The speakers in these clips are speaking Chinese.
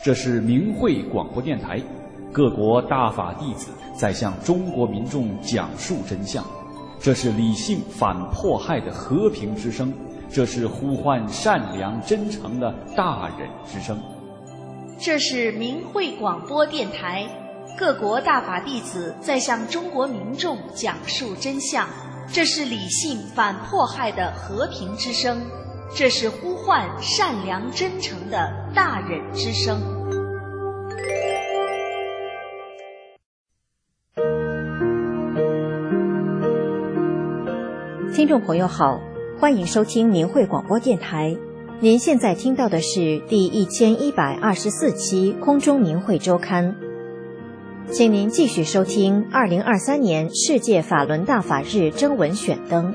这是明慧广播电台，各国大法弟子在向中国民众讲述真相。这是理性反迫害的和平之声，这是呼唤善良真诚的大忍之声。 这是明慧广播电台，各国大法弟子在向中国民众讲述真相。这是理性反迫害的和平之声，这是呼唤善良真诚的大忍之声。 听众朋友好，欢迎收听明慧广播电台。您现在听到的是第1124期空中明慧周刊。请您继续收听2023年世界法轮大法日征文选登。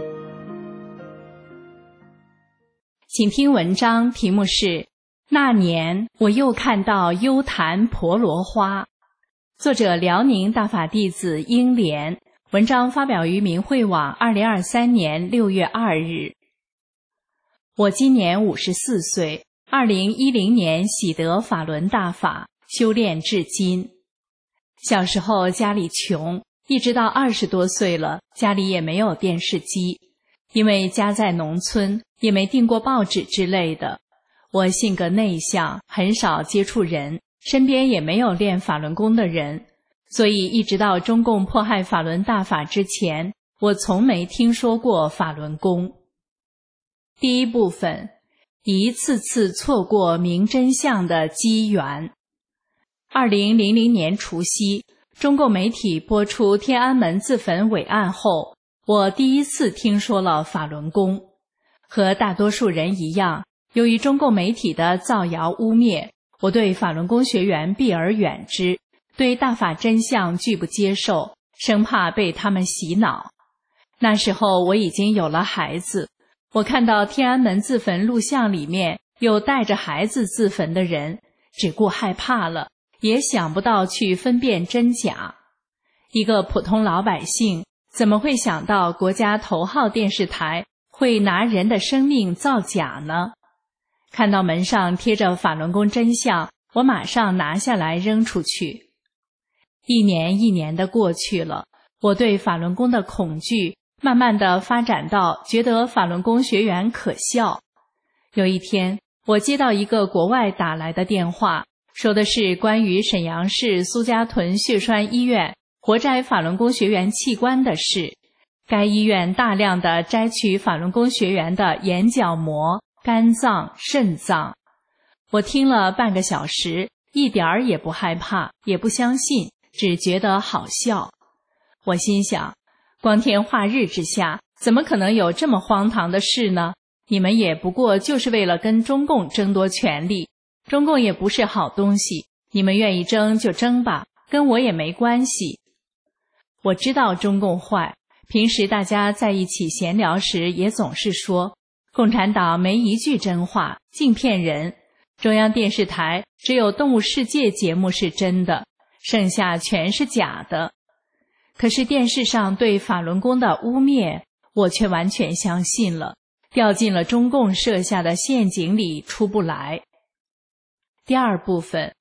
请听文章，题目是那年我又看到幽檀婆罗花，作者辽宁大法弟子英莲，文章发表于明慧网2023年6月2日。我今年54岁，2010年喜得法轮大法，修炼至今。小时候家里穷，一直到20多岁了，家里也没有电视机，因为家在农村，也没订过报纸之类的。我性格内向，很少接触人，身边也没有练法轮功的人，所以一直到中共迫害法轮大法之前，我从没听说过法轮功。第一部分，一次次错过明真相的机缘。2000年除夕，中共媒体播出天安门自焚伟案后，我第一次听说了法轮功。和大多数人一样，由于中共媒体的造谣污蔑，我对法轮功学员避而远之，对大法真相拒不接受，生怕被他们洗脑。那时候我已经有了孩子，我看到天安门自焚录像里面有带着孩子自焚的人，只顾害怕了，也想不到去分辨真假。一个普通老百姓怎么会想到国家头号电视台会拿人的生命造假呢？看到门上贴着法轮功真相，我马上拿下来扔出去。一年一年的过去了，我对法轮功的恐惧慢慢的发展到觉得法轮功学员可笑。有一天，我接到一个国外打来的电话，说的是关于沈阳市苏家屯血栓医院活摘法轮功学员器官的事。该医院大量的摘取法轮功学员的眼角膜、肝脏、肾脏。我听了半个小时，一点儿也不害怕，也不相信，只觉得好笑。我心想，光天化日之下，怎么可能有这么荒唐的事呢？你们也不过就是为了跟中共争夺权力，中共也不是好东西，你们愿意争就争吧，跟我也没关系。我知道中共坏，平时大家在一起闲聊时也总是说，共产党没一句真话，净骗人，中央电视台只有动物世界节目是真的，剩下全是假的。可是电视上对法轮功的污蔑，我却完全相信了，掉进了中共设下的陷阱里出不来。第二部分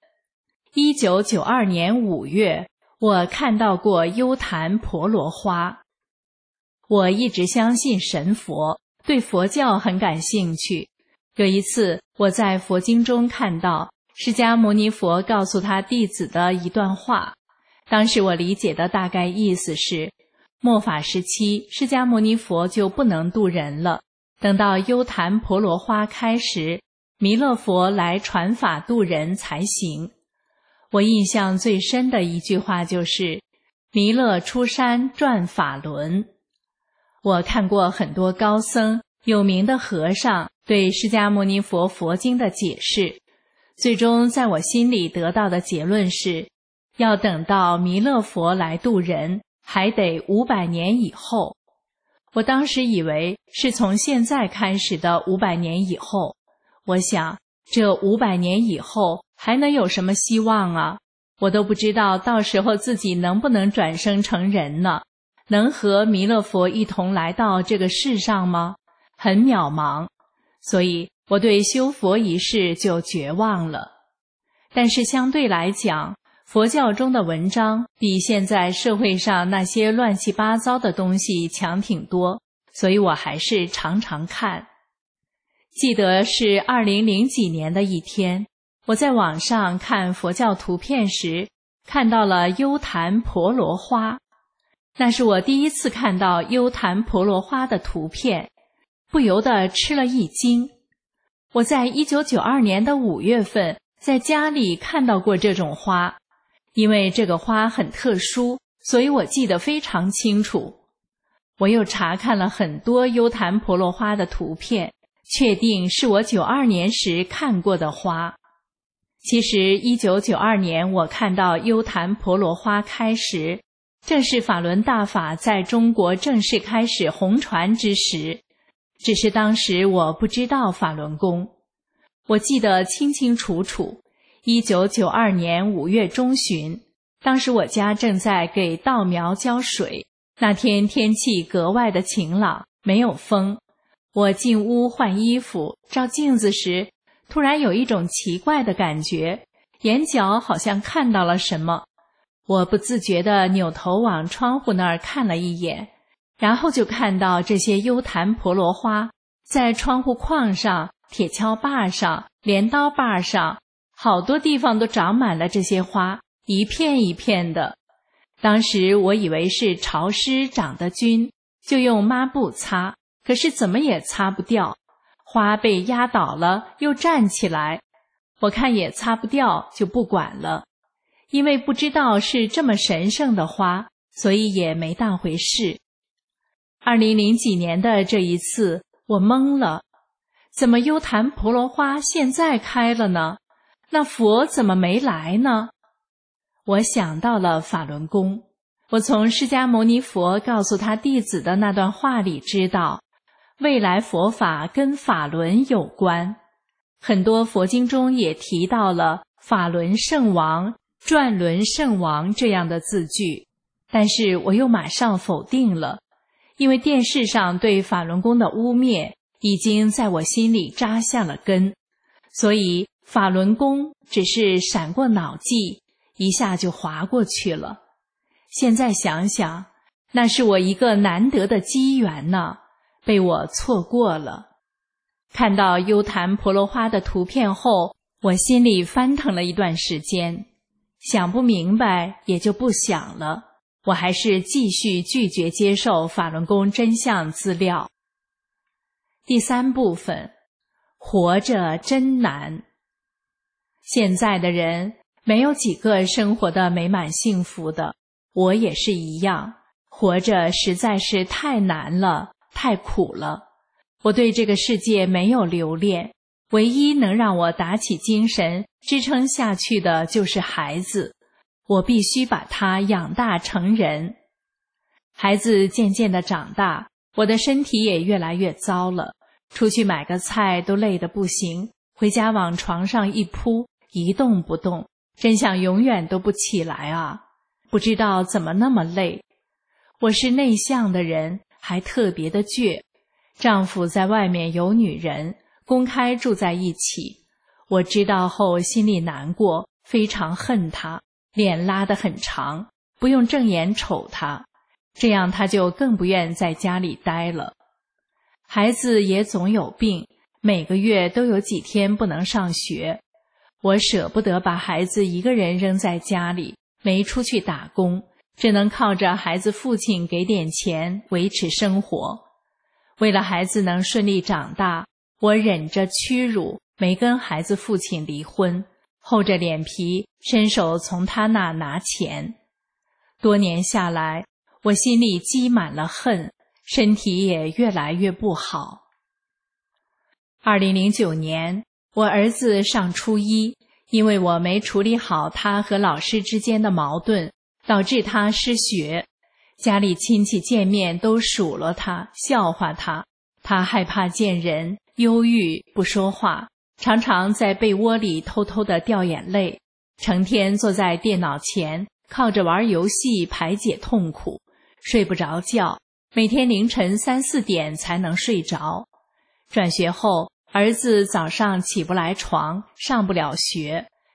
，1992年5月，我看到过幽檀婆罗花。我一直相信神佛，对佛教很感兴趣。有一次，我在佛经中看到释迦牟尼佛告诉他弟子的一段话，当时我理解的大概意思是，末法时期释迦牟尼佛就不能度人了，等到幽檀婆罗花开时，弥勒佛来传法度人才行。我印象最深的一句话就是弥勒出山转法轮。我看过很多高僧、有名的和尚对释迦牟尼佛佛经的解释，最终在我心里得到的结论是，要等到弥勒佛来度人，还得500年以后。我当时以为是从现在开始的500年以后，我想这500年以后还能有什么希望啊？我都不知道到时候自己能不能转生成人呢？能和弥勒佛一同来到这个世上吗？很渺茫，所以我对修佛一事就绝望了。 但是相对来讲，佛教中的文章比现在社会上那些乱七八糟的东西强挺多，所以我还是常常看。记得是2000几年的一天，我在网上看佛教图片时，看到了优昙婆罗花。那是我第一次看到优昙婆罗花的图片，不由得吃了一惊。我在1992年的5月份在家里看到过这种花，因为这个花很特殊，所以我记得非常清楚。我又查看了很多优昙婆罗花的图片，确定是我92年时看过的花。其实1992年我看到优昙婆罗花开时，正是法轮大法在中国正式开始红传之时，只是当时我不知道法轮功。我记得清清楚楚，1992年5月中旬，当时我家正在给稻苗浇水，那天天气格外的晴朗，没有风。我进屋换衣服，照镜子时，突然有一种奇怪的感觉，眼角好像看到了什么。我不自觉地扭头往窗户那儿看了一眼，然后就看到这些优昙婆罗花在窗户框上、铁锹把上、镰刀把上，好多地方都长满了这些花，一片一片的。当时我以为是潮湿长得菌，就用抹布擦，可是怎么也擦不掉，花被压倒了又站起来，我看也擦不掉，就不管了。因为不知道是这么神圣的花，所以也没当回事。2000几年的这一次，我懵了，怎么优昙婆罗花现在开了呢？那佛怎么没来呢？我想到了法轮功，我从释迦牟尼佛告诉他弟子的那段话里知道，未来佛法跟法轮有关。很多佛经中也提到了法轮圣王、转轮圣王这样的字句，但是我又马上否定了，因为电视上对法轮功的污蔑已经在我心里扎下了根，所以法轮功只是闪过脑际，一下就划过去了。现在想想，那是我一个难得的机缘呢，被我错过了。看到优昙婆罗花的图片后，我心里翻腾了一段时间，想不明白也就不想了，我还是继续拒绝接受法轮功真相资料。第3部分，活着真难。现在的人没有几个生活的美满幸福的，我也是一样，活着实在是太难了，太苦了。我对这个世界没有留恋，唯一能让我打起精神支撑下去的就是孩子，我必须把他养大成人。孩子渐渐地长大，我的身体也越来越糟了，出去买个菜都累得不行，回家往床上一扑，一动不动，真想永远都不起来啊！不知道怎么那么累。我是内向的人，还特别的倔。丈夫在外面有女人，公开住在一起。我知道后心里难过，非常恨他，脸拉得很长，不用正眼瞅他，这样他就更不愿在家里待了。孩子也总有病，每个月都有几天不能上学。我舍不得把孩子一个人扔在家里，没出去打工，只能靠着孩子父亲给点钱维持生活。为了孩子能顺利长大，我忍着屈辱，没跟孩子父亲离婚，厚着脸皮伸手从他那拿钱。多年下来，我心里积满了恨，身体也越来越不好。2009年，我儿子上初一，因为我没处理好他和老师之间的矛盾，导致他失学。家里亲戚见面都数落他，笑话他，他害怕见人，忧郁，不说话，常常在被窝里偷偷地掉眼泪，成天坐在电脑前，靠着玩游戏排解痛苦，睡不着觉，每天凌晨3、4点才能睡着。转学后，儿子早上起不来床，上不了学，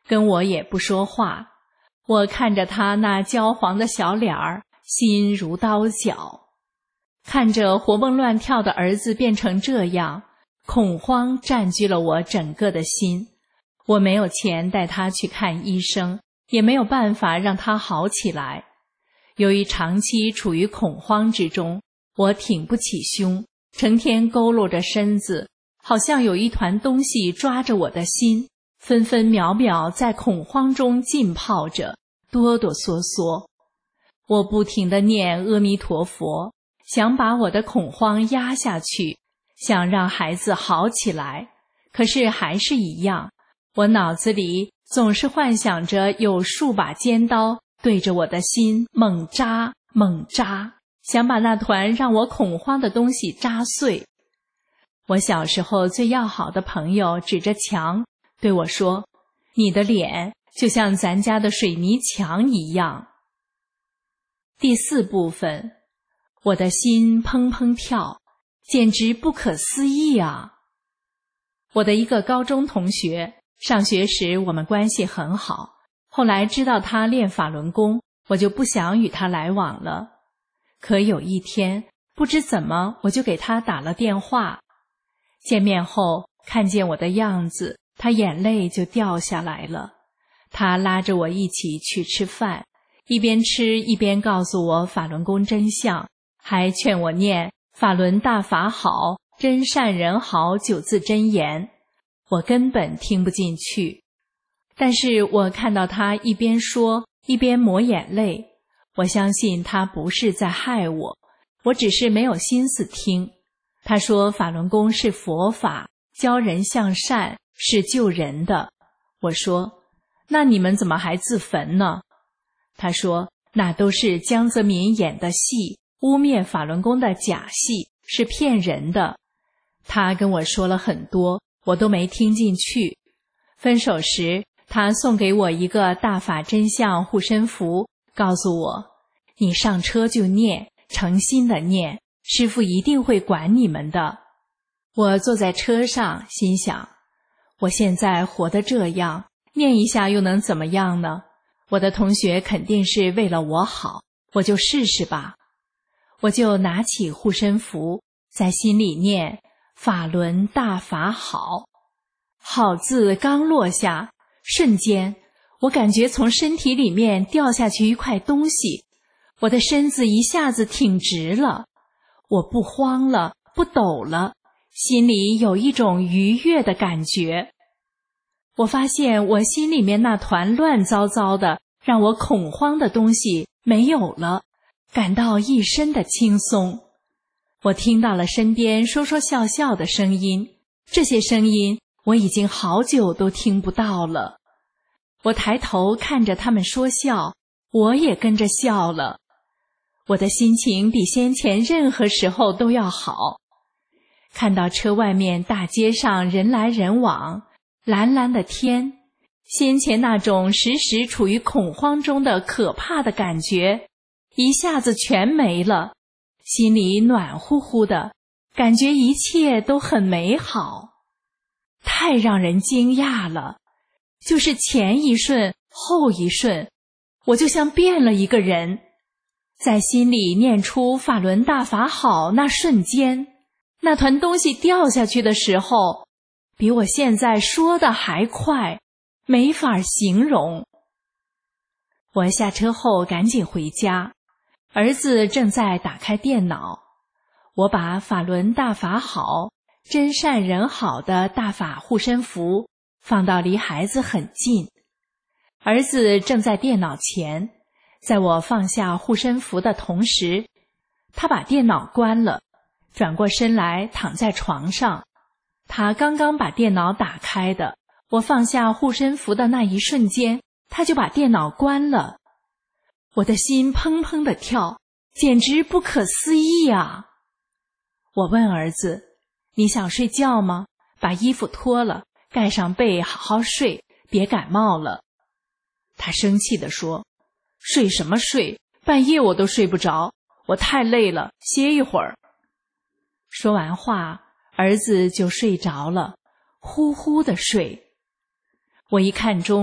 跟我也不说话。我看着他那焦黄的小脸儿，心如刀绞。看着活蹦乱跳的儿子变成这样，恐慌占据了我整个的心。我没有钱带他去看医生，也没有办法让他好起来。由于长期处于恐慌之中，我挺不起胸，成天佝偻着身子，好像有一团东西抓着我的心，分分秒秒在恐慌中浸泡着，哆哆嗦嗦。我不停地念阿弥陀佛，想把我的恐慌压下去，想让孩子好起来。可是还是一样，我脑子里总是幻想着有数把尖刀对着我的心猛扎猛扎，想把那团让我恐慌的东西扎碎。我小时候最要好的朋友指着墙对我说，你的脸就像咱家的水泥墙一样。第4部分，我的心砰砰跳，简直不可思议啊！我的一个高中同学，上学时我们关系很好，后来知道他练法轮功，我就不想与他来往了。可有一天，不知怎么我就给他打了电话。见面后，看见我的样子，他眼泪就掉下来了。他拉着我一起去吃饭，一边吃一边告诉我法轮功真相，还劝我念法轮大法好，真善人好9字真言。我根本听不进去，但是我看到他一边说一边抹眼泪，我相信他不是在害我，我只是没有心思听。他说法轮功是佛法，教人向善，是救人的。我说，那你们怎么还自焚呢？他说，那都是江泽民演的戏，污蔑法轮功的假戏，是骗人的。他跟我说了很多，我都没听进去。分手时，他送给我一个大法真相护身符，告诉我，你上车就念，诚心的念，师父一定会管你们的。我坐在车上，心想，我现在活得这样，念一下又能怎么样呢？我的同学肯定是为了我好，我就试试吧。我就拿起护身符，在心里念法轮大法好。好字刚落下，瞬间我感觉从身体里面掉下去一块东西，我的身子一下子挺直了，我不慌了，不抖了，心里有一种愉悦的感觉。我发现我心里面那团乱糟糟的让我恐慌的东西没有了，感到一身的轻松。我听到了身边说说笑笑的声音，这些声音我已经好久都听不到了。我抬头看着他们说笑，我也跟着笑了。我的心情比先前任何时候都要好。看到车外面大街上人来人往，蓝蓝的天，先前那种时时处于恐慌中的可怕的感觉一下子全没了，心里暖乎乎的，感觉一切都很美好。太让人惊讶了，就是前一瞬后一瞬，我就像变了一个人。在心里念出法轮大法好那瞬间，那团东西掉下去的时候，比我现在说的还快，没法形容。我下车后赶紧回家，儿子正在打开电脑。我把法轮大法好，真善人好的大法护身符放到离孩子很近。儿子正在电脑前，在我放下护身符的同时，他把电脑关了，转过身来躺在床上。他刚刚把电脑打开的，我放下护身符的那一瞬间，他就把电脑关了。我的心砰砰地跳，简直不可思议啊！我问儿子，你想睡觉吗？把衣服脱了，盖上被，好好睡，别感冒了。他生气地说，睡什么睡？半夜我都睡不着，我太累了，歇一会儿。说完话，儿子就睡着了，呼呼地睡。我一看钟，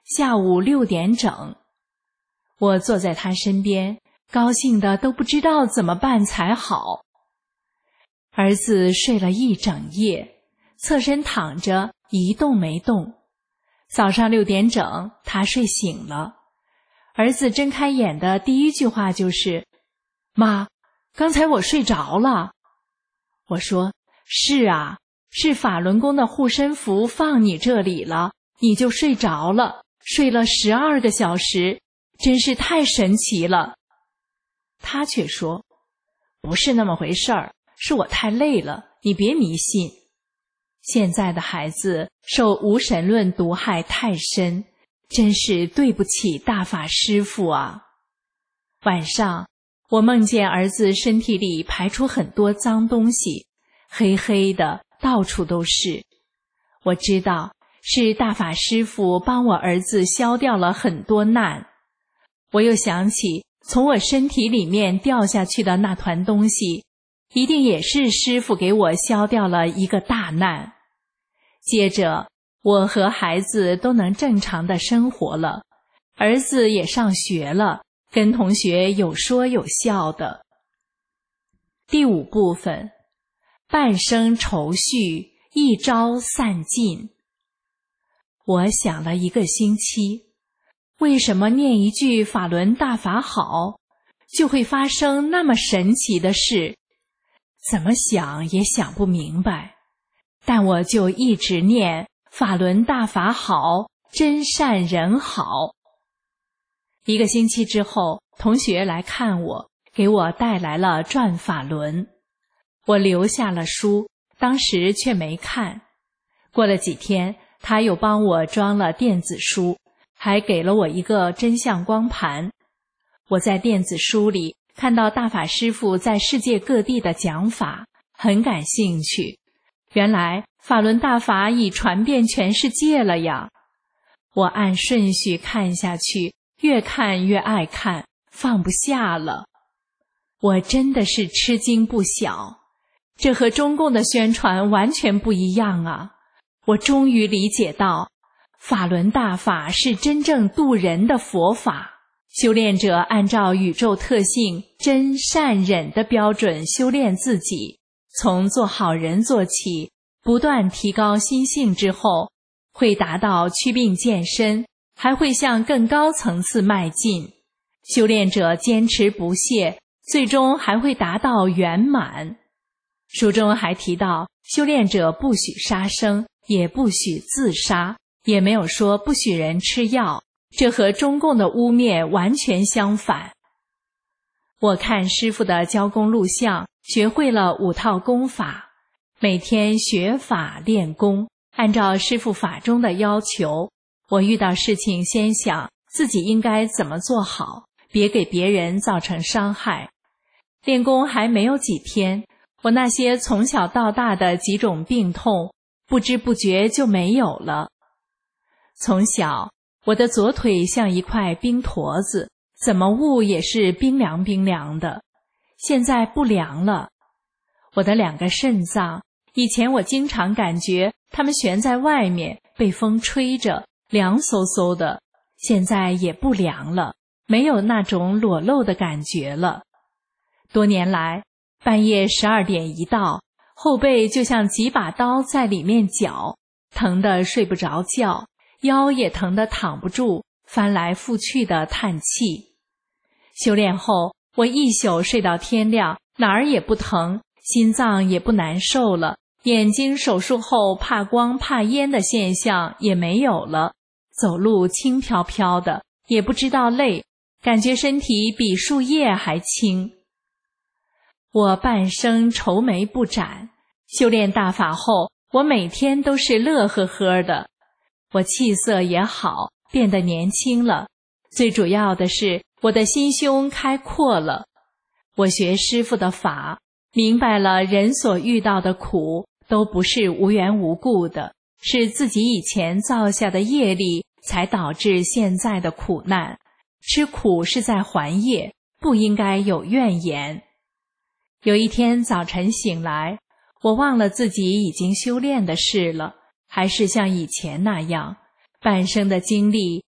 下午6点整。我坐在他身边，高兴的都不知道怎么办才好。儿子睡了一整夜，侧身躺着一动没动。早上6点整，他睡醒了。儿子睁开眼的第一句话就是：“妈，刚才我睡着了。”我说：“是啊，是法轮功的护身符放你这里了，你就睡着了，睡了12个小时，真是太神奇了。”他却说：“不是那么回事儿，是我太累了，你别迷信。现在的孩子受无神论毒害太深，真是对不起大法师父啊。”晚上，我梦见儿子身体里排出很多脏东西，黑黑的，到处都是。我知道是大法师父帮我儿子消掉了很多难。我又想起从我身体里面掉下去的那团东西，一定也是师父给我消掉了一个大难。接着，我和孩子都能正常的生活了，儿子也上学了，跟同学有说有笑的。第5部分，半生愁绪，一朝散尽。我想了1个星期，为什么念一句法轮大法好，就会发生那么神奇的事？怎么想也想不明白，但我就一直念法轮大法好，真善人好。1个星期之后，同学来看我，给我带来了《转法轮》，我留下了书，当时却没看。过了几天，他又帮我装了电子书，还给了我一个真相光盘。我在电子书里看到大法师父在世界各地的讲法，很感兴趣。原来法轮大法已传遍全世界了呀！我按顺序看下去，越看越爱看，放不下了。我真的是吃惊不小，这和中共的宣传完全不一样啊！我终于理解到，法轮大法是真正度人的佛法。修炼者按照宇宙特性真善忍的标准修炼自己，从做好人做起，不断提高心性之后，会达到祛病健身，还会向更高层次迈进。修炼者坚持不懈，最终还会达到圆满。书中还提到，修炼者不许杀生，也不许自杀，也没有说不许人吃药，这和中共的污蔑完全相反。我看师父的教功录像，学会了5套功法，每天学法练功，按照师父法中的要求，我遇到事情先想自己应该怎么做好，别给别人造成伤害。练功还没有几天，我那些从小到大的几种病痛，不知不觉就没有了。从小，我的左腿像一块冰坨子，怎么捂也是冰凉冰凉的，现在不凉了。我的2个肾脏，以前我经常感觉它们悬在外面，被风吹着，凉飕飕的，现在也不凉了，没有那种裸露的感觉了。多年来，半夜12点一到，后背就像几把刀在里面绞，疼得睡不着觉，腰也疼得躺不住，翻来覆去的叹气。修炼后，我一宿睡到天亮，哪儿也不疼，心脏也不难受了，眼睛手术后怕光怕烟的现象也没有了，走路轻飘飘的，也不知道累，感觉身体比树叶还轻。我半生愁眉不展，修炼大法后，我每天都是乐呵呵的。我气色也好，变得年轻了，最主要的是我的心胸开阔了。我学师父的法，明白了人所遇到的苦都不是无缘无故的，是自己以前造下的业力才导致现在的苦难。吃苦是在还业，不应该有怨言。有一天早晨醒来，我忘了自己已经修炼的事了，还是像以前那样，半生的经历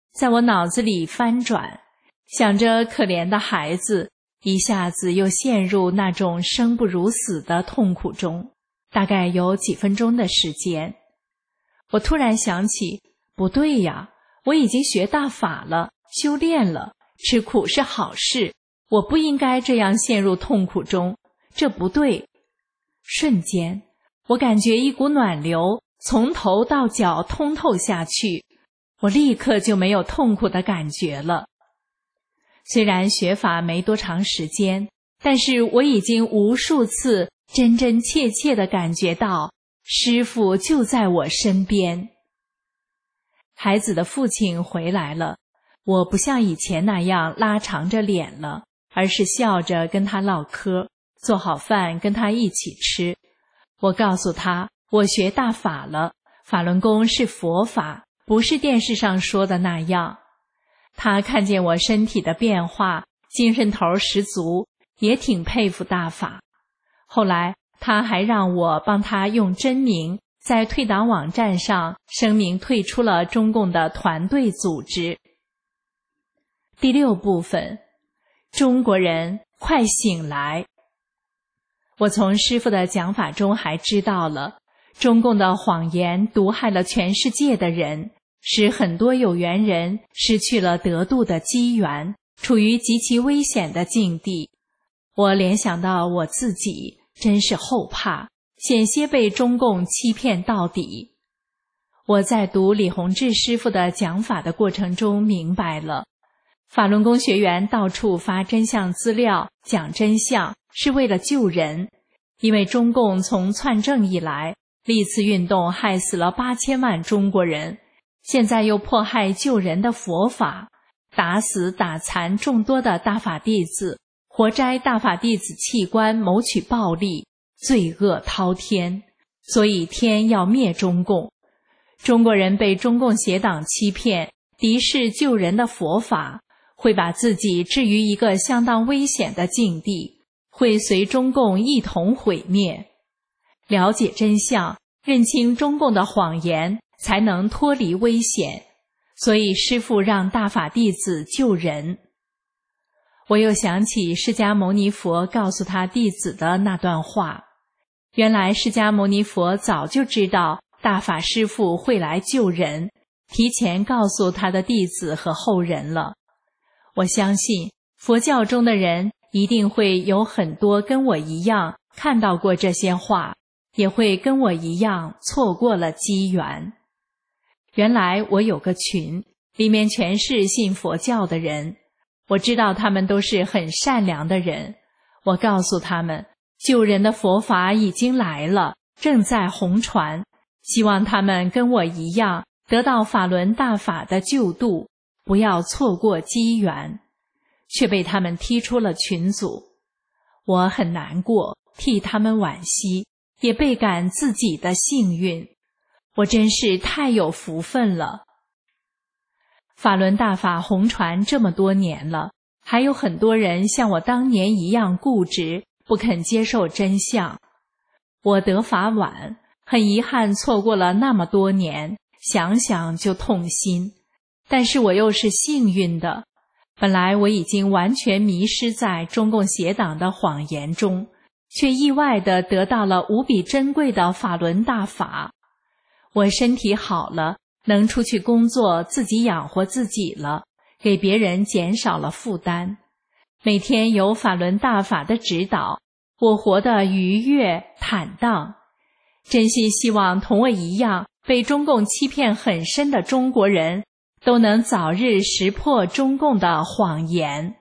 在我脑子里翻转，想着可怜的孩子，一下子又陷入那种生不如死的痛苦中，大概有几分钟的时间。我突然想起，不对呀，我已经学大法了，修炼了，吃苦是好事，我不应该这样陷入痛苦中，这不对。瞬间，我感觉一股暖流从头到脚通透下去，我立刻就没有痛苦的感觉了。虽然学法没多长时间，但是我已经无数次真真切切地感觉到师父就在我身边。孩子的父亲回来了，我不像以前那样拉长着脸了，而是笑着跟他唠嗑，做好饭跟他一起吃。我告诉他，我学大法了，法轮功是佛法，不是电视上说的那样。他看见我身体的变化，精神头十足，也挺佩服大法。后来他还让我帮他用真名在退党网站上声明退出了中共的团队组织。第6部分，中国人快醒来。我从师父的讲法中还知道了，中共的谎言毒害了全世界的人，使很多有缘人失去了得度的机缘，处于极其危险的境地。我联想到我自己，真是后怕，险些被中共欺骗到底。我在读李洪志师父的讲法的过程中明白了，法轮功学员到处发真相资料，讲真相，是为了救人。因为中共从篡政以来，历次运动害死了8000万中国人，现在又迫害救人的佛法，打死打残众多的大法弟子，活摘大法弟子器官，谋取暴利，罪恶滔天。所以天要灭中共。中国人被中共邪党欺骗，敌视救人的佛法，会把自己置于一个相当危险的境地，会随中共一同毁灭。了解真相，认清中共的谎言，才能脱离危险。所以师父让大法弟子救人。我又想起释迦牟尼佛告诉他弟子的那段话，原来释迦牟尼佛早就知道大法师父会来救人，提前告诉他的弟子和后人了。我相信佛教中的人一定会有很多跟我一样看到过这些话，也会跟我一样错过了机缘。原来我有个群，里面全是信佛教的人，我知道他们都是很善良的人。我告诉他们，救人的佛法已经来了，正在弘传，希望他们跟我一样得到法轮大法的救度，不要错过机缘。却被他们踢出了群组。我很难过，替他们惋惜，也倍感自己的幸运。我真是太有福分了。法轮大法弘传这么多年了，还有很多人像我当年一样固执，不肯接受真相。我得法晚，很遗憾错过了那么多年，想想就痛心。但是我又是幸运的，本来我已经完全迷失在中共邪党的谎言中，却意外地得到了无比珍贵的法轮大法。我身体好了，能出去工作，自己养活自己了，给别人减少了负担。每天有法轮大法的指导，我活得愉悦坦荡。真心希望同我一样被中共欺骗很深的中国人都能早日识破中共的谎言。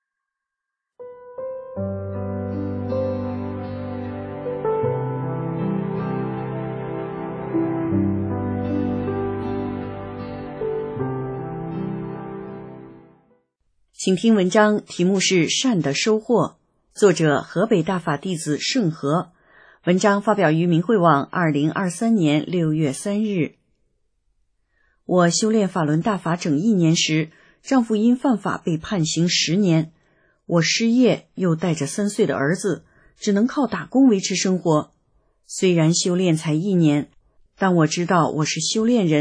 请听文章，题目是《善的收获》，作者河北大法弟子盛和。文章发表于明慧网2023年6月3日。我修炼法轮大法整1年时，丈夫因犯法被判刑10年。我失业，又带着3岁的儿子，只能靠打工维持生活。虽然修炼才1年，但我知道我是修炼人，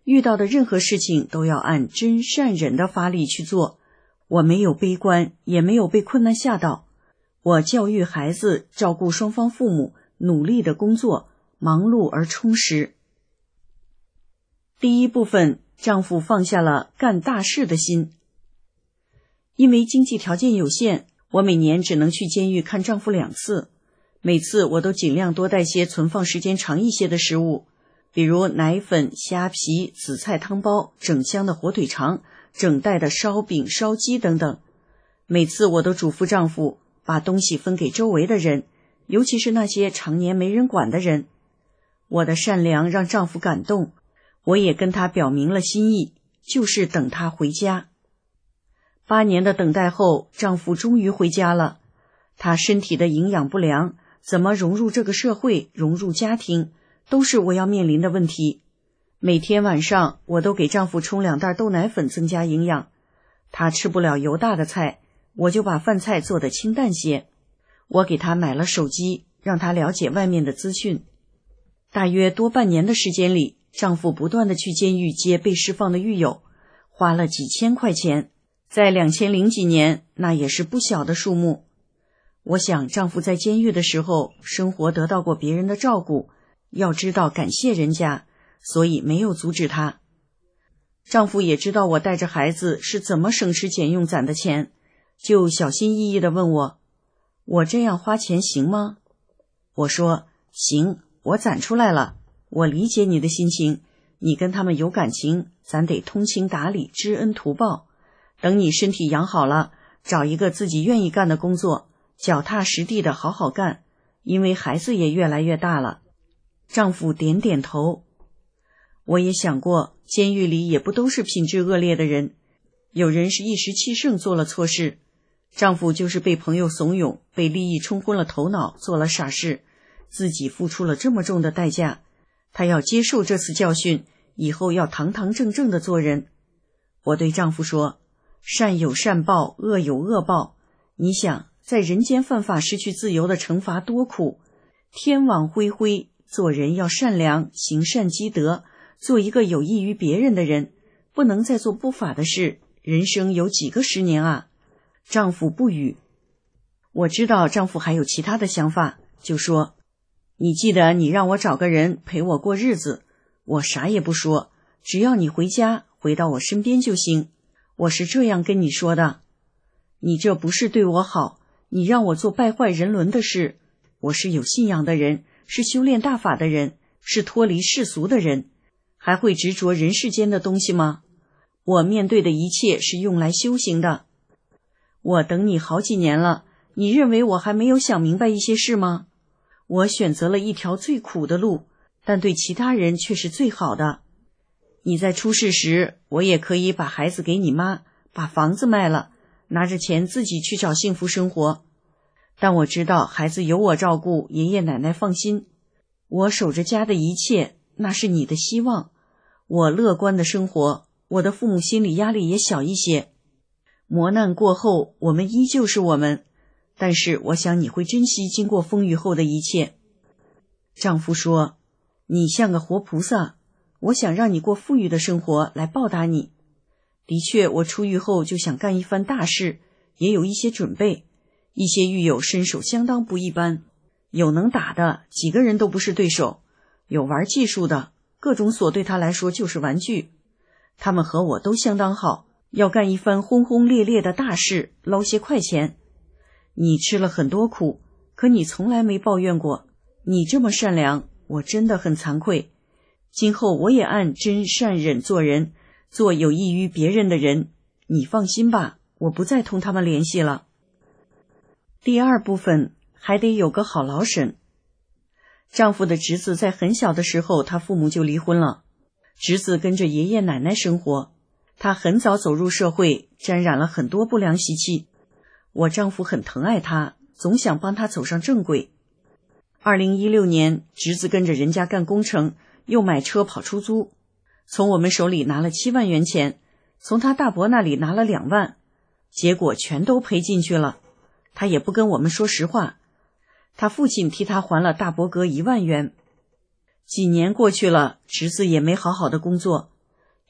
遇到的任何事情都要按真善忍的法理去做。我没有悲观，也没有被困难吓倒。我教育孩子，照顾双方父母，努力的工作，忙碌而充实。第一部分，丈夫放下了干大事的心。因为经济条件有限，我每年只能去监狱看丈夫2次，每次我都尽量多带些存放时间长一些的食物，比如奶粉、虾皮、紫菜汤包、整箱的火腿肠、整袋的烧饼、烧鸡等等。每次我都嘱咐丈夫把东西分给周围的人，尤其是那些常年没人管的人。我的善良让丈夫感动，我也跟他表明了心意，就是等他回家。8年的等待后，丈夫终于回家了。他身体的营养不良，怎么融入这个社会，融入家庭，都是我要面临的问题。每天晚上我都给丈夫冲2袋豆奶粉增加营养。他吃不了油大的菜，我就把饭菜做得清淡些。我给他买了手机，让他了解外面的资讯。大约多半年的时间里，丈夫不断地去监狱接被释放的狱友，花了几千块钱，在2000几年，那也是不小的数目。我想丈夫在监狱的时候，生活得到过别人的照顾，要知道感谢人家，所以没有阻止他。丈夫也知道我带着孩子是怎么省吃俭用攒的钱，就小心翼翼地问我，我这样花钱行吗？我说，行，我攒出来了，我理解你的心情，你跟他们有感情，咱得通情达理，知恩图报。等你身体养好了，找一个自己愿意干的工作，脚踏实地的好好干，因为孩子也越来越大了。丈夫点点头。我也想过，监狱里也不都是品质恶劣的人，有人是一时气盛做了错事。丈夫就是被朋友怂恿，被利益冲昏了头脑，做了傻事，自己付出了这么重的代价，他要接受这次教训，以后要堂堂正正的做人。我对丈夫说，善有善报，恶有恶报。你想，在人间犯法失去自由的惩罚多苦，天网恢恢，做人要善良，行善积德，做一个有益于别人的人，不能再做不法的事，人生有几个10年啊？丈夫不语。我知道丈夫还有其他的想法，就说，你记得你让我找个人陪我过日子，我啥也不说，只要你回家，回到我身边就行，我是这样跟你说的。你这不是对我好，你让我做败坏人伦的事。我是有信仰的人，是修炼大法的人，是脱离世俗的人，还会执着人世间的东西吗？我面对的一切是用来修行的。我等你好几年了，你认为我还没有想明白一些事吗？我选择了一条最苦的路，但对其他人却是最好的。你在出事时，我也可以把孩子给你妈，把房子卖了，拿着钱自己去找幸福生活。但我知道孩子有我照顾，爷爷奶奶放心。我守着家的一切，那是你的希望。我乐观的生活，我的父母心理压力也小一些。磨难过后，我们依旧是我们，但是我想你会珍惜经过风雨后的一切。丈夫说，你像个活菩萨，我想让你过富裕的生活来报答你。的确，我出狱后就想干一番大事，也有一些准备。一些狱友身手相当不一般，有能打的，几个人都不是对手，有玩技术的，各种锁对他来说就是玩具。他们和我都相当好，要干一番轰轰烈烈的大事，捞些快钱。你吃了很多苦，可你从来没抱怨过。你这么善良，我真的很惭愧。今后我也按真善忍做人，做有益于别人的人。你放心吧，我不再同他们联系了。第二部分，还得有个好老婶。丈夫的侄子在很小的时候，他父母就离婚了，侄子跟着爷爷奶奶生活。他很早走入社会，沾染了很多不良习气。我丈夫很疼爱他，总想帮他走上正轨。2016年，侄子跟着人家干工程，又买车跑出租，从我们手里拿了7万元钱，从他大伯那里拿了2万，结果全都赔进去了。他也不跟我们说实话，他父亲替他还了大伯哥1万元。几年过去了，侄子也没好好的工作，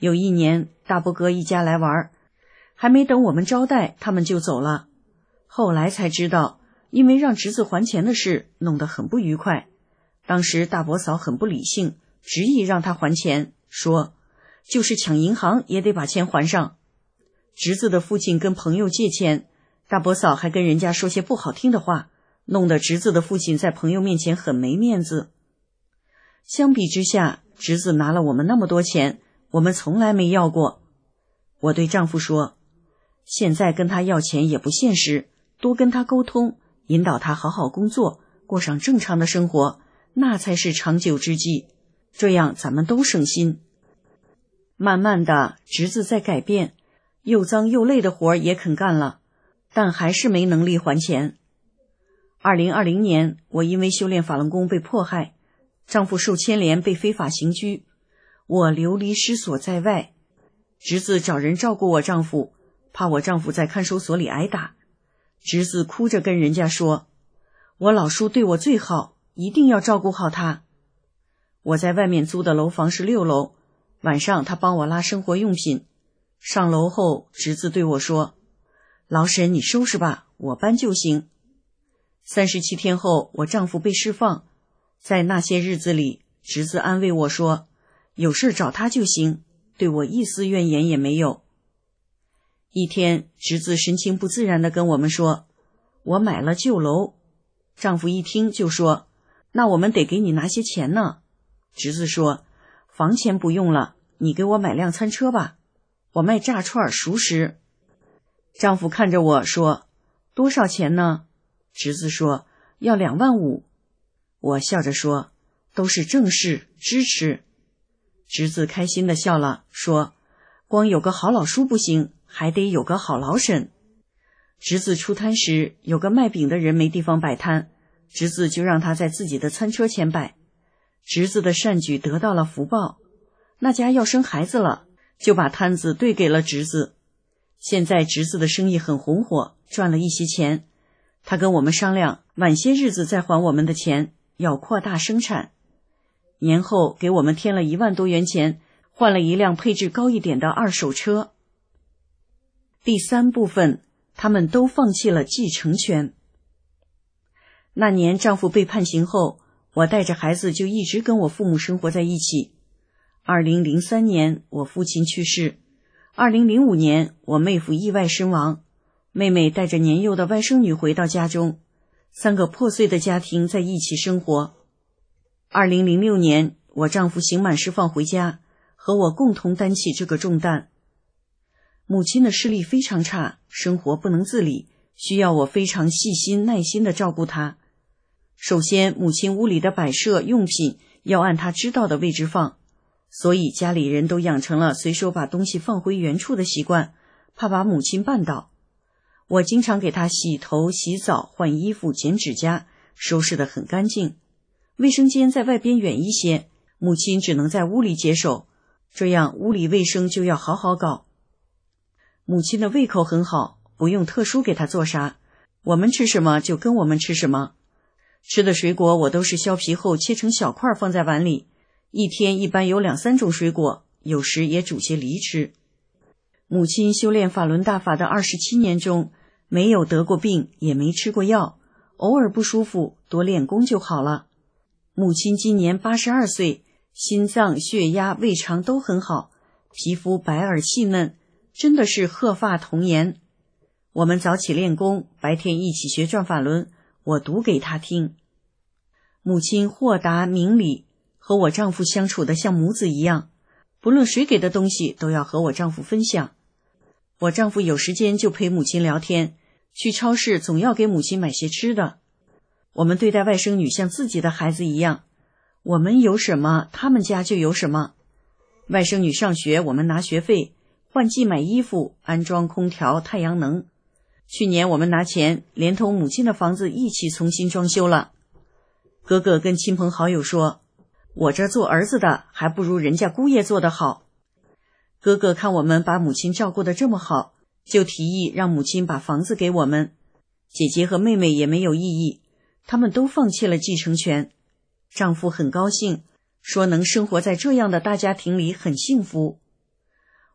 有一年大伯哥一家来玩，还没等我们招待，他们就走了。后来才知道，因为让侄子还钱的事弄得很不愉快。当时大伯嫂很不理性，执意让他还钱，说就是抢银行也得把钱还上。侄子的父亲跟朋友借钱，大伯嫂还跟人家说些不好听的话，弄得侄子的父亲在朋友面前很没面子。相比之下，侄子拿了我们那么多钱，我们从来没要过。我对丈夫说，现在跟他要钱也不现实，多跟他沟通，引导他好好工作，过上正常的生活，那才是长久之计，这样咱们都省心。慢慢的，侄子在改变，又脏又累的活也肯干了，但还是没能力还钱。2020年，我因为修炼法轮功被迫害，丈夫受牵连被非法刑拘，我流离失所在外。侄子找人照顾我丈夫，怕我丈夫在看守所里挨打。侄子哭着跟人家说，我老叔对我最好，一定要照顾好他。我在外面租的楼房是6楼，晚上他帮我拉生活用品。上楼后，侄子对我说，老婶你收拾吧，我搬就行。37天后，我丈夫被释放。在那些日子里，侄子安慰我说，有事找他就行，对我一丝怨言也没有。一天，侄子神情不自然地跟我们说，我买了旧楼。丈夫一听就说，那我们得给你拿些钱呢。侄子说，房钱不用了，你给我买辆餐车吧，我卖炸串熟食。丈夫看着我说，多少钱呢？侄子说，要2.5万。我笑着说，都是正事，支持。侄子开心地笑了，说，光有个好老叔不行，还得有个好老婶。侄子出摊时，有个卖饼的人没地方摆摊，侄子就让他在自己的餐车前摆。侄子的善举得到了福报，那家要生孩子了，就把摊子兑给了侄子。现在侄子的生意很红火，赚了一些钱。他跟我们商量，晚些日子再还我们的钱，要扩大生产。年后给我们添了1万多元钱，换了一辆配置高一点的二手车。第3部分，他们都放弃了继承权。那年丈夫被判刑后，我带着孩子就一直跟我父母生活在一起。2003年，我父亲去世。2005年，我妹夫意外身亡。妹妹带着年幼的外甥女回到家中，3个破碎的家庭在一起生活。2006年，我丈夫刑满释放回家，和我共同担起这个重担。母亲的视力非常差，生活不能自理，需要我非常细心耐心地照顾她。首先，母亲屋里的摆设用品要按她知道的位置放，所以家里人都养成了随手把东西放回原处的习惯，怕把母亲绊倒。我经常给她洗头、洗澡、换衣服、剪指甲，收拾得很干净。卫生间在外边远一些，母亲只能在屋里解手，这样屋里卫生就要好好搞。母亲的胃口很好，不用特殊给她做啥，我们吃什么就跟我们吃什么。吃的水果我都是削皮后切成小块放在碗里，一天一般有2-3种水果，有时也煮些梨吃。母亲修炼法轮大法的27年中，没有得过病，也没吃过药，偶尔不舒服，多练功就好了。母亲今年82岁，心脏、血压、胃肠都很好，皮肤白而细嫩，真的是鹤发童颜。我们早起练功，白天一起学转法轮，我读给她听。母亲豁达明理，和我丈夫相处的像母子一样，不论谁给的东西都要和我丈夫分享。我丈夫有时间就陪母亲聊天，去超市总要给母亲买些吃的。我们对待外甥女像自己的孩子一样，我们有什么，他们家就有什么。外甥女上学，我们拿学费，换季买衣服，安装空调、太阳能。去年我们拿钱，连同母亲的房子一起重新装修了。哥哥跟亲朋好友说，我这做儿子的还不如人家姑爷做得好。哥哥看我们把母亲照顾得这么好，就提议让母亲把房子给我们。姐姐和妹妹也没有异议，他们都放弃了继承权。丈夫很高兴，说能生活在这样的大家庭里很幸福。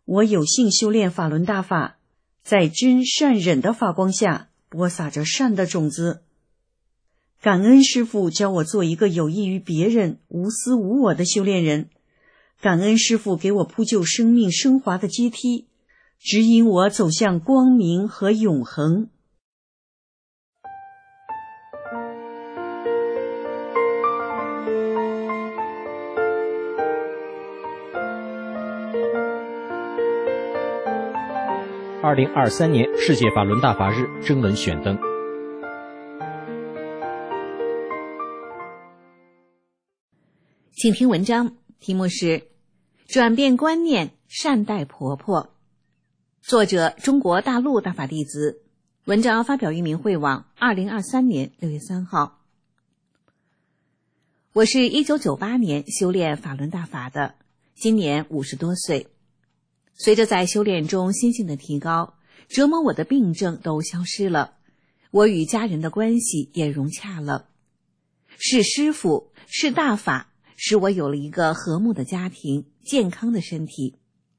我有幸修炼法轮大法，在真善忍的发光下播撒着善的种子。感恩师父教我做一个有益于别人、无私无我的修炼人，感恩师父给我铺就生命升华的阶梯，指引我走向光明和永恒。 2023年世界法轮大法日征文选登。 请听文章，题目是转变观念，善待婆婆。作者中国大陆大法弟子，文章发表于明慧网2023年6月3号。我是1998年修炼法轮大法的，今年50多岁。随着在修炼中心性的提高，折磨我的病症都消失了，我与家人的关系也融洽了。是师父，是大法，使我有了一个和睦的家庭，健康的身体。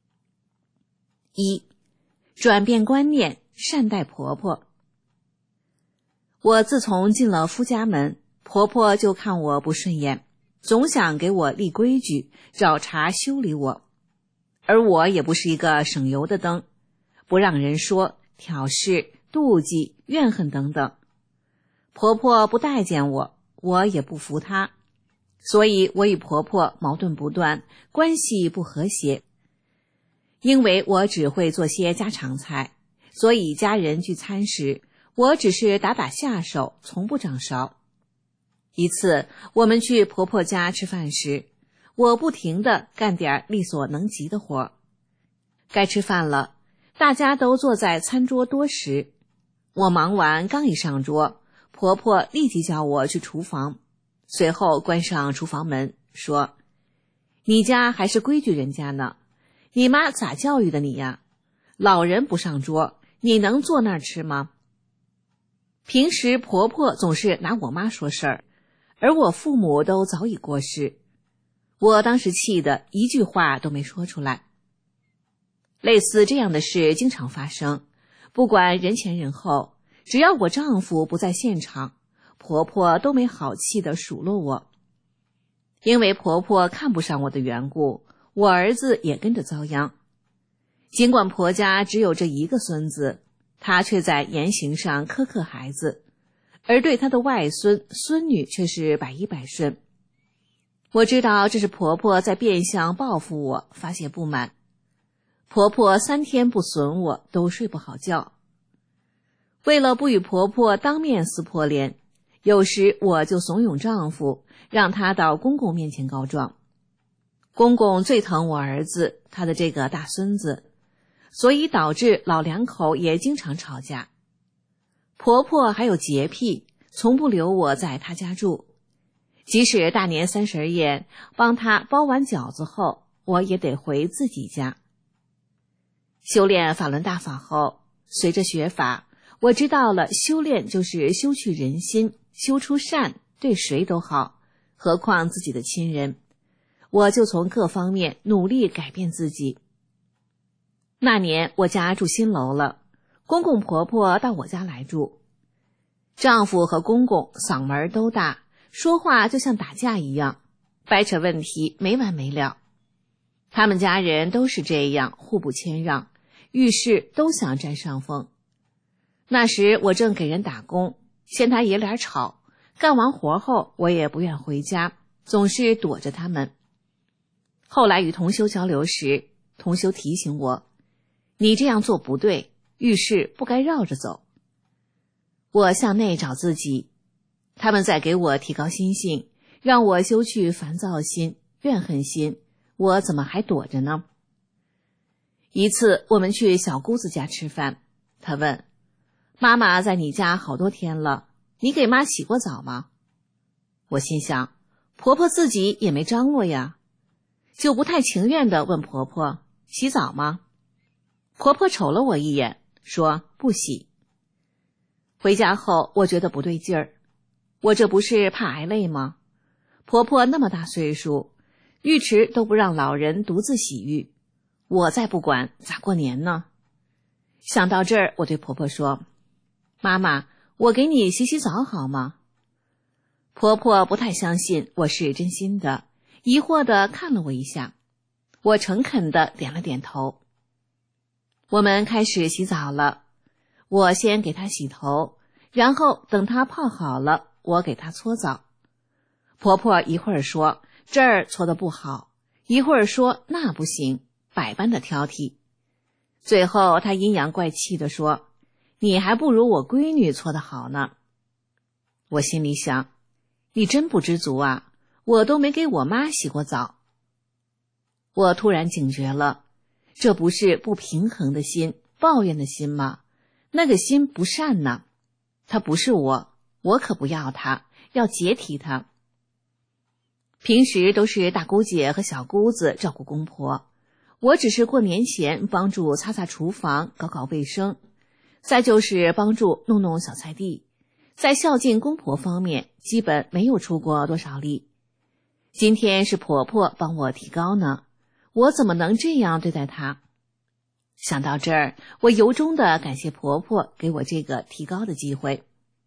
一、转变观念，善待婆婆。我自从进了夫家门，婆婆就看我不顺眼，总想给我立规矩，找茬修理我。而我也不是一个省油的灯，不让人说，挑事、妒忌、怨恨等等。婆婆不待见我，我也不服她，所以我与婆婆矛盾不断，关系不和谐。因为我只会做些家常菜，所以家人聚餐时，我只是打打下手，从不掌勺。一次我们去婆婆家吃饭时，我不停地干点力所能及的活。该吃饭了，大家都坐在餐桌多时，我忙完刚一上桌，婆婆立即叫我去厨房，随后关上厨房门，说：你家还是规矩人家呢，你妈咋教育的你呀？老人不上桌，你能坐那儿吃吗？平时婆婆总是拿我妈说事儿，而我父母都早已过世，我当时气得一句话都没说出来。类似这样的事经常发生，不管人前人后，只要我丈夫不在现场，婆婆都没好气地数落我。因为婆婆看不上我的缘故，我儿子也跟着遭殃。尽管婆家只有这一个孙子，她却在言行上苛刻孩子，而对她的外孙、孙女却是百依百顺。我知道这是婆婆在变相报复我，发泄不满。婆婆3天不损我，都睡不好觉。为了不与婆婆当面撕破脸，有时我就怂恿丈夫，让他到公公面前告状。公公最疼我儿子，他的这个大孙子，所以导致老两口也经常吵架。婆婆还有洁癖，从不留我在她家住。即使大年30夜帮她包完饺子后，我也得回自己家。修炼法轮大法后，随着学法，我知道了修炼就是修去人心，修出善，对谁都好，何况自己的亲人。我就从各方面努力改变自己。那年我家住新楼了，公公婆婆到我家来住。丈夫和公公嗓门都大，说话就像打架一样，掰扯问题没完没了。他们家人都是这样，互不谦让，遇事都想占上风。那时我正给人打工，嫌他爷俩吵，干完活后我也不愿回家，总是躲着他们。后来与同修交流时，同修提醒我，你这样做不对，遇事不该绕着走。我向内找自己，他们在给我提高心性，让我修去烦躁心、怨恨心，我怎么还躲着呢？一次我们去小姑子家吃饭，她问，妈妈在你家好多天了，你给妈洗过澡吗？我心想，婆婆自己也没张罗呀，就不太情愿地问婆婆，洗澡吗？婆婆瞅了我一眼，说不洗。回家后我觉得不对劲儿，我这不是怕挨累吗？婆婆那么大岁数，浴池都不让老人独自洗浴， 我再不管咋过年呢？想到这儿，我对婆婆说，妈妈，我给你洗洗澡好吗？婆婆不太相信我是真心的，疑惑地看了我一下，我诚恳地点了点头。我们开始洗澡了，我先给她洗头，然后等她泡好了，我给她搓澡。婆婆一会儿说这儿搓得不好，一会儿说那不行，百般的挑剔。最后她阴阳怪气地说，你还不如我闺女搓得好呢。我心里想，你真不知足啊，我都没给我妈洗过澡。我突然警觉了，这不是不平衡的心，抱怨的心吗？那个心不善呢。他不是我，我可不要他，要解体他。平时都是大姑姐和小姑子照顾公婆，我只是过年前帮助擦擦厨房，搞搞卫生，再就是帮助弄弄小菜地，在孝敬公婆方面基本没有出过多少力。今天是婆婆帮我提高呢，我怎么能这样对待她？想到这儿，我由衷地感谢婆婆给我这个提高的机会。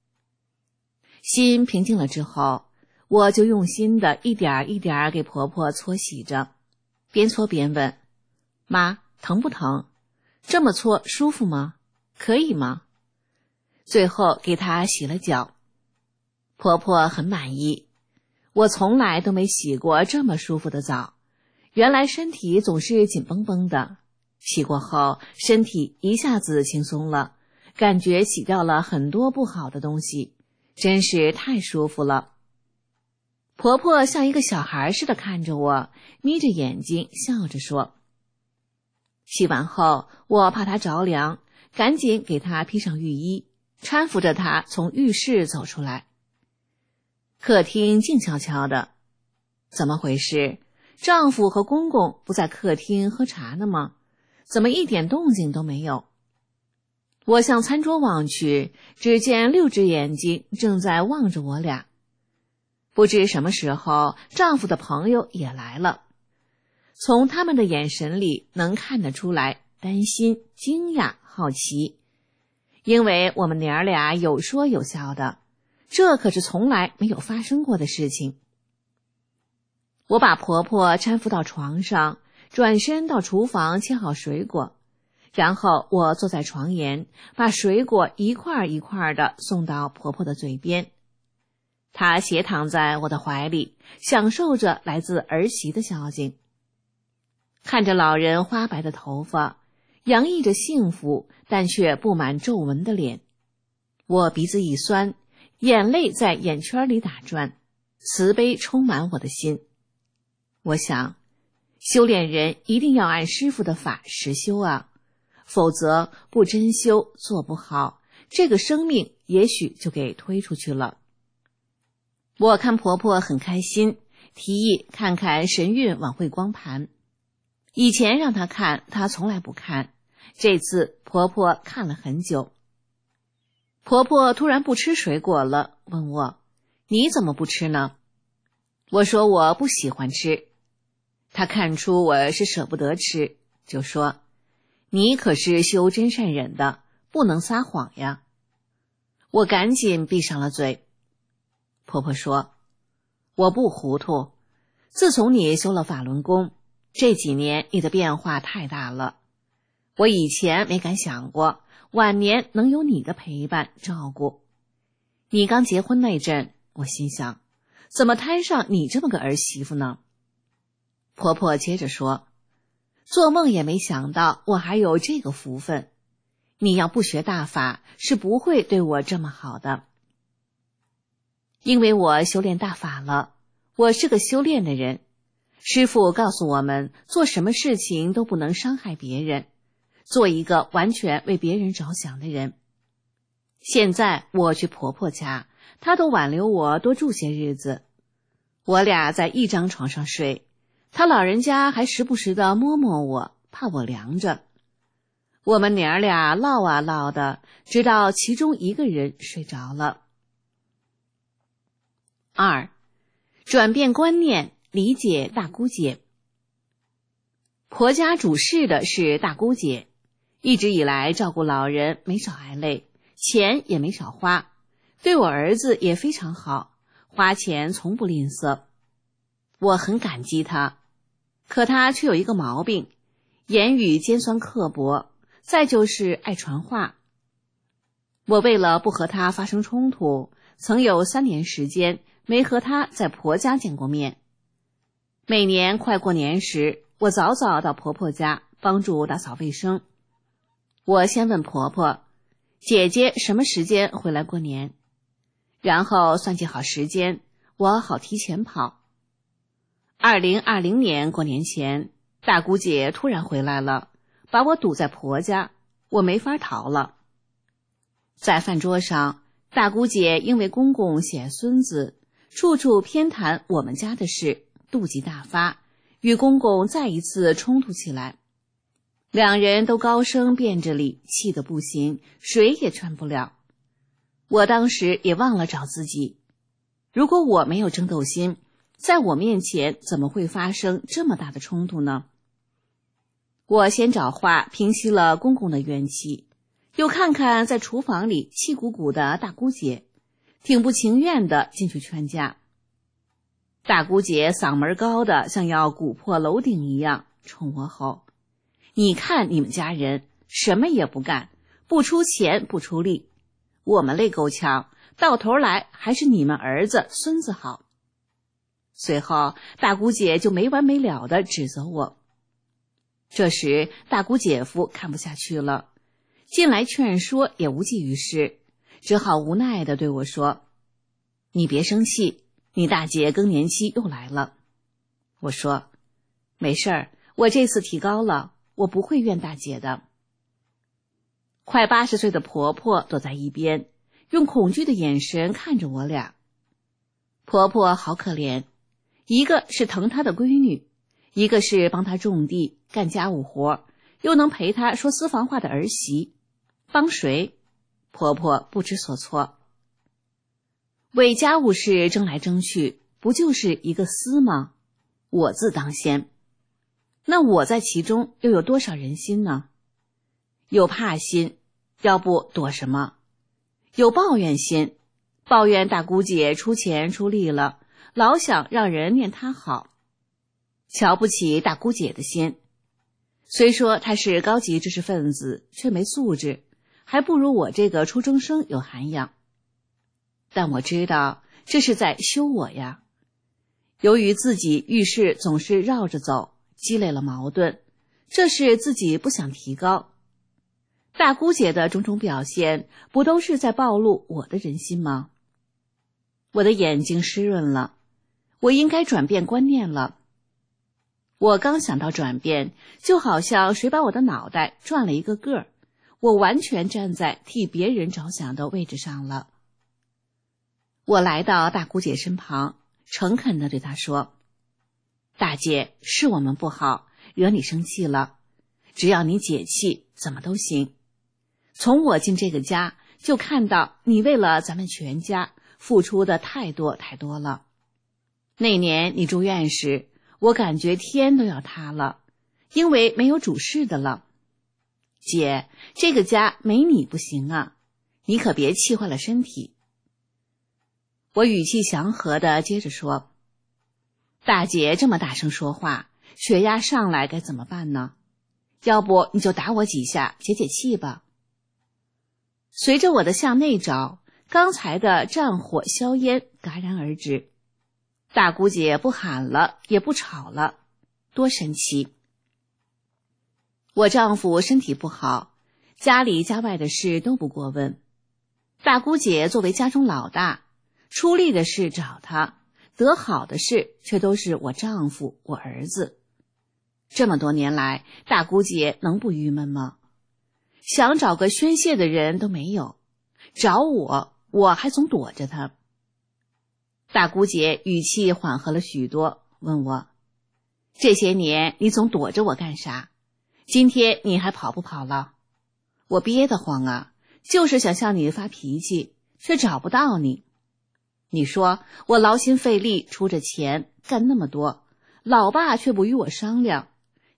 心平静了之后，我就用心地一点一点给婆婆搓洗着，边搓边问，妈，疼不疼？这么搓舒服吗？可以吗？最后给她洗了脚。婆婆很满意，我从来都没洗过这么舒服的澡，原来身体总是紧绷绷的，洗过后身体一下子轻松了，感觉洗掉了很多不好的东西，真是太舒服了。婆婆像一个小孩似的看着我，眯着眼睛笑着说。洗完后，我怕她着凉，赶紧给她披上浴衣，搀扶着她从浴室走出来。客厅静悄悄的，怎么回事？丈夫和公公不在客厅喝茶呢吗？怎么一点动静都没有？我向餐桌望去，只见6只眼睛正在望着我俩。不知什么时候，丈夫的朋友也来了，从他们的眼神里能看得出来担心、惊讶、好奇，因为我们娘儿俩有说有笑的，这可是从来没有发生过的事情。我把婆婆搀扶到床上，转身到厨房切好水果，然后我坐在床沿，把水果一块一块地送到婆婆的嘴边。她斜躺在我的怀里，享受着来自儿媳的孝敬。看着老人花白的头发，洋溢着幸福但却布满皱纹的脸，我鼻子一酸，眼泪在眼圈里打转，慈悲充满我的心。我想，修炼人一定要按师父的法实修啊，否则不真修，做不好，这个生命也许就给推出去了。我看婆婆很开心，提议看看神韵晚会光盘。以前让她看，她从来不看，这次婆婆看了很久。婆婆突然不吃水果了，问我，你怎么不吃呢？我说我不喜欢吃。她看出我是舍不得吃，就说，你可是修真善忍的，不能撒谎呀。我赶紧闭上了嘴。婆婆说，我不糊涂，自从你修了法轮功，这几年你的变化太大了，我以前没敢想过晚年能有你的陪伴照顾。你刚结婚那阵，我心想，怎么摊上你这么个儿媳妇呢？婆婆接着说，做梦也没想到我还有这个福分，你要不学大法，是不会对我这么好的。因为我修炼大法了，我是个修炼的人，师父告诉我们，做什么事情都不能伤害别人，做一个完全为别人着想的人。现在我去婆婆家，她都挽留我多住些日子，我俩在一张床上睡，她老人家还时不时地摸摸我，怕我凉着。我们娘俩唠啊唠的，直到其中一个人睡着了。2. 转变观念，理解大姑姐。 婆家主事的是大姑姐，一直以来照顾老人没少挨累，钱也没少花，对我儿子也非常好，花钱从不吝啬。我很感激他，可他却有一个毛病，言语尖酸刻薄，再就是爱传话。我为了不和他发生冲突，曾有3年时间没和他在婆家见过面。每年快过年时，我早早到婆婆家帮助打扫卫生。我先问婆婆，姐姐什么时间回来过年，然后算计好时间，我好提前跑。2020年过年前，大姑姐突然回来了，把我堵在婆家，我没法逃了。在饭桌上，大姑姐因为公公喜爱孙子，处处偏袒我们家的事，妒忌大发，与公公再一次冲突起来。两人都高声辩着理，气得不行，谁也劝不了。我当时也忘了找自己，如果我没有争斗心，在我面前怎么会发生这么大的冲突呢？我先找话平息了公公的怨气，又看看在厨房里气鼓鼓的大姑姐，挺不情愿地进去劝架。大姑姐嗓门高的像要鼓破楼顶一样，冲我吼：你看你们家人什么也不干，不出钱不出力，我们累够呛，到头来还是你们儿子孙子好。随后大姑姐就没完没了地指责我。这时大姑姐夫看不下去了，进来劝说也无济于事，只好无奈地对我说：你别生气，你大姐更年期又来了。我说：没事儿，我这次提高了，我不会怨大姐的。快80岁的婆婆躲在一边，用恐惧的眼神看着我俩。婆婆好可怜，一个是疼她的闺女，一个是帮她种地干家务活，又能陪她说私房话的儿媳，帮谁？婆婆不知所措。为家务事争来争去，不就是一个私吗？我自当先。那我在其中又有多少人心呢？有怕心，要不躲什么？有抱怨心，抱怨大姑姐出钱出力了，老想让人念她好。瞧不起大姑姐的心，虽说她是高级知识分子，却没素质，还不如我这个初中生有涵养。但我知道这是在羞我呀。由于自己遇事总是绕着走，积累了矛盾，这是自己不想提高。大姑姐的种种表现，不都是在暴露我的人心吗？我的眼睛湿润了，我应该转变观念了。我刚想到转变，就好像谁把我的脑袋转了一个个儿，我完全站在替别人着想的位置上了。我来到大姑姐身旁，诚恳地对她说：大姐，是我们不好，惹你生气了，只要你解气，怎么都行。从我进这个家，就看到你为了咱们全家付出的太多太多了。那年你住院时，我感觉天都要塌了，因为没有主事的了。姐，这个家没你不行啊，你可别气坏了身体。我语气祥和地接着说：大姐这么大声说话，血压上来该怎么办呢？要不你就打我几下解解气吧。随着我的向内找，刚才的战火硝烟戛然而止，大姑姐不喊了，也不吵了，多神奇。我丈夫身体不好，家里家外的事都不过问。大姑姐作为家中老大，出力的事找她，得好的事却都是我丈夫我儿子。这么多年来，大姑姐能不郁闷吗？想找个宣泄的人都没有，找我还总躲着她。大姑姐语气缓和了许多，问我：这些年你总躲着我干啥？今天你还跑不跑了？我憋得慌啊，就是想向你发脾气，却找不到你。你说我劳心费力出着钱干那么多，老爸却不与我商量，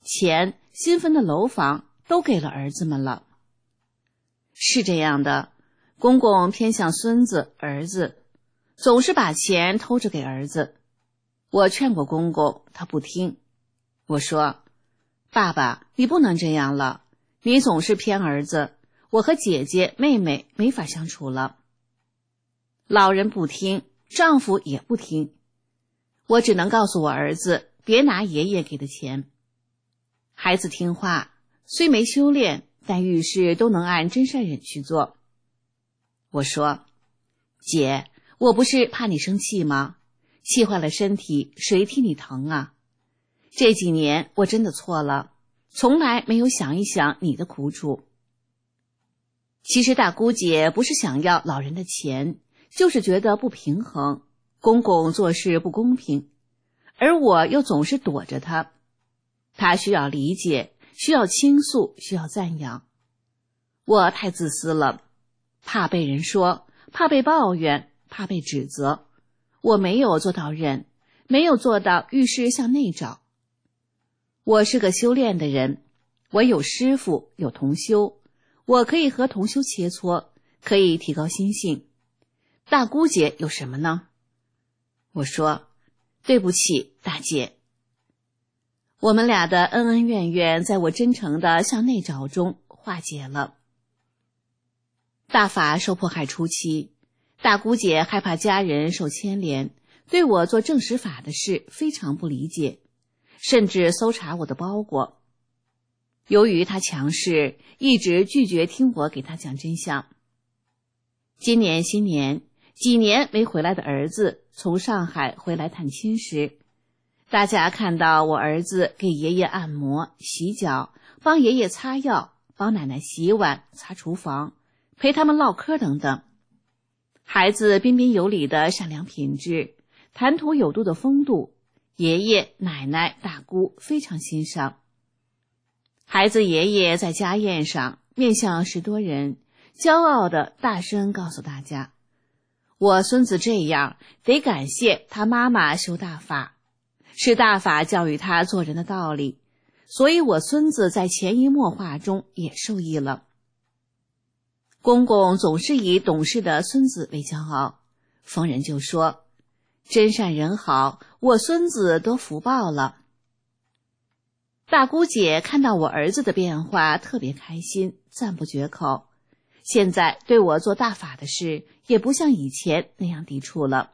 钱、新分的楼房都给了儿子们了。是这样的，公公偏向孙子、儿子，总是把钱偷着给儿子。我劝过公公，他不听。我说，爸爸，你不能这样了，你总是偏儿子，我和姐姐、妹妹没法相处了。老人不听，丈夫也不听，我只能告诉我儿子，别拿爷爷给的钱。孩子听话，虽没修炼，但遇事都能按真善忍去做。我说，姐，我不是怕你生气吗？气坏了身体，谁替你疼啊？这几年我真的错了，从来没有想一想你的苦楚。其实大姑姐不是想要老人的钱，就是觉得不平衡，公公做事不公平，而我又总是躲着他。他需要理解，需要倾诉，需要赞扬。我太自私了，怕被人说，怕被抱怨，怕被指责。我没有做到忍，没有做到遇事向内找。我是个修炼的人，我有师父，有同修，我可以和同修切磋，可以提高心性。大姑姐有什么呢？我说，对不起，大姐。我们俩的恩恩怨怨在我真诚的向内找中化解了。大法受迫害初期，大姑姐害怕家人受牵连，对我做证实法的事非常不理解，甚至搜查我的包裹。由于她强势，一直拒绝听我给她讲真相。今年新年，几年没回来的儿子从上海回来探亲时，大家看到我儿子给爷爷按摩、洗脚，帮爷爷擦药，帮奶奶洗碗、擦厨房，陪他们唠嗑等等。孩子彬彬有礼的善良品质，谈吐有度的风度，爷爷、奶奶、大姑非常欣赏。孩子爷爷在家宴上面向10多人，骄傲地大声告诉大家，我孙子这样得感谢他妈妈修大法，是大法教育他做人的道理，所以我孙子在潜移默化中也受益了。公公总是以懂事的孙子为骄傲，逢人就说，真善人好，我孙子得福报了。大姑姐看到我儿子的变化特别开心，赞不绝口，现在对我做大法的事也不像以前那样抵触了。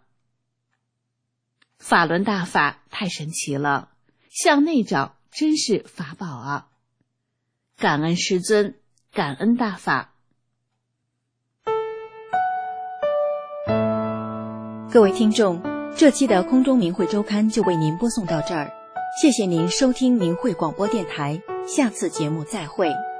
法轮大法太神奇了，向内找真是法宝啊！感恩师尊，感恩大法。 各位听众，这期的空中明慧周刊就为您播送到这儿，谢谢您收听明慧广播电台，下次节目再会。